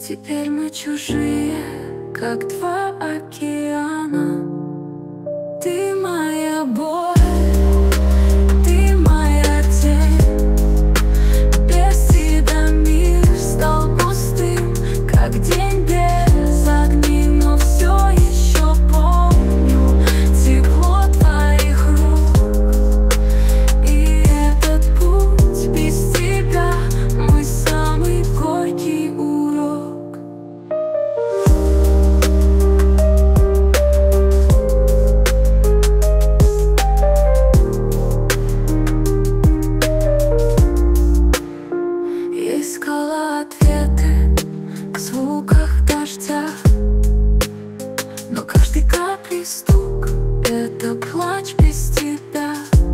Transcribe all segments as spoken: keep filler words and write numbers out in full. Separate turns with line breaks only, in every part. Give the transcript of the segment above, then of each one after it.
Теперь мы чужие, как два океана. Ты моя боль, ты моя тень. Без тебя мир стал пустым, как день без огней. Но все еще помню тепло твоих рук. И этот путь без тебя мой самый горький урок. Искала ответы в звуках дождя, но каждый капли стук — это плач без тебя.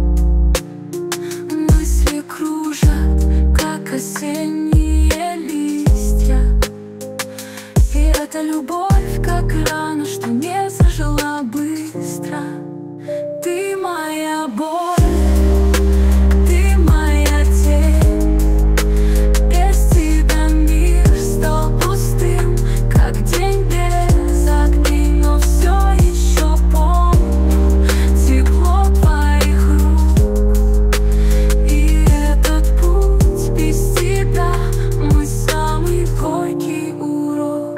Мысли кружат, как осенние листья. И эта любовь, как рана, что не зажила быстро. Ты моя боль, ты моя тень. Без тебя мир стал пустым, как день без огней. Но все еще помню тепло твоих рук. И этот путь без тебя мой самый горький урок.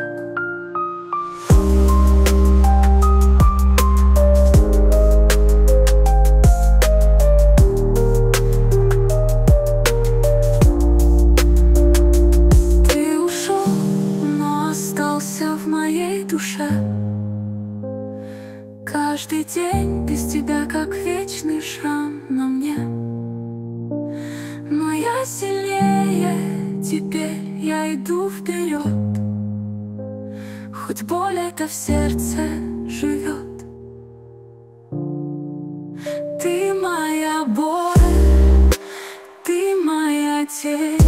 Ты ушел, но остался в моей душе. Каждый день без тебя, как вечный шрам на мне. Но я сильнее, теперь я иду вперед. Хоть боль эта в сердце живет. Ты моя боль, ты моя тень.